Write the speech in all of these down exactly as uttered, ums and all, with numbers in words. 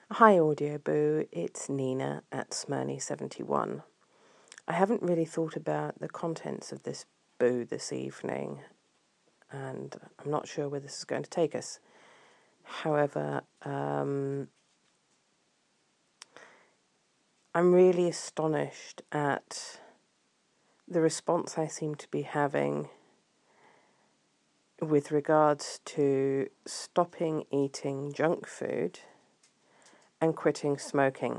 Hi Audio Boo, it's Nina at Smyrny seventy-one. I haven't really thought about the contents of this boo this evening, and I'm not sure where this is going to take us. However, um, I'm really astonished at the response I seem to be having with regards to stopping eating junk food and quitting smoking.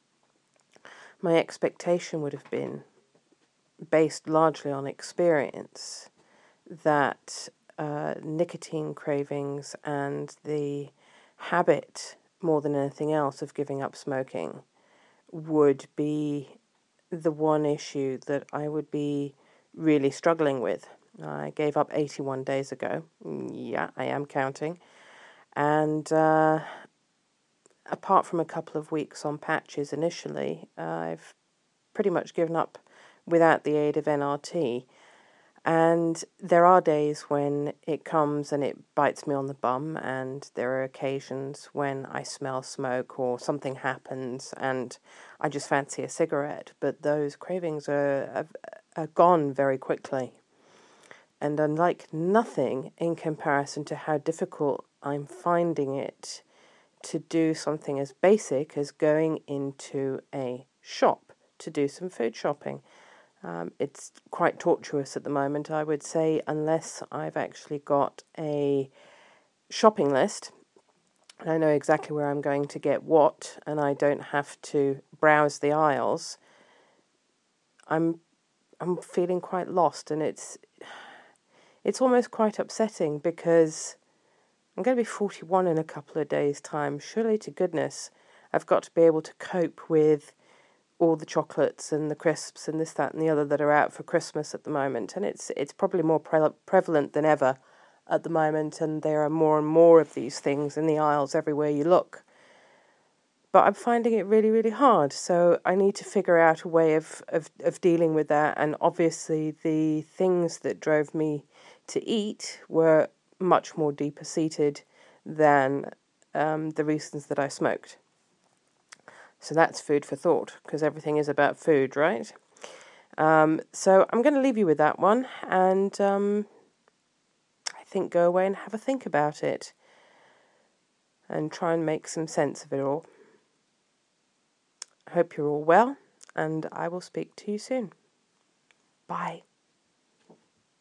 My expectation would have been, based largely on experience, that uh, nicotine cravings and the habit, more than anything else, of giving up smoking would be the one issue that I would be really struggling with. I gave up eighty-one days ago. Yeah, I am counting. And uh, apart from a couple of weeks on patches initially, uh, I've pretty much given up without the aid of N R T. And there are days when it comes and it bites me on the bum, and there are occasions when I smell smoke or something happens and I just fancy a cigarette. But those cravings are, are, are gone very quickly. And unlike nothing in comparison to how difficult I'm finding it to do something as basic as going into a shop to do some food shopping. Um, it's quite tortuous at the moment, I would say, unless I've actually got a shopping list and I know exactly where I'm going to get what, and I don't have to browse the aisles. I'm I'm feeling quite lost, and it's it's almost quite upsetting because I'm going to be forty-one in a couple of days' time. Surely to goodness, I've got to be able to cope with all the chocolates and the crisps and this, that and the other that are out for Christmas at the moment. And it's it's probably more pre- prevalent than ever at the moment, and there are more and more of these things in the aisles everywhere you look. But I'm finding it really, really hard. So I need to figure out a way of, of, of dealing with that. And obviously the things that drove me to eat were much more deeper seated than um, the reasons that I smoked. So that's food for thought, because everything is about food, right? Um, so I'm going to leave you with that one, and um, I think go away and have a think about it, and try and make some sense of it all. I hope you're all well, and I will speak to you soon. Bye.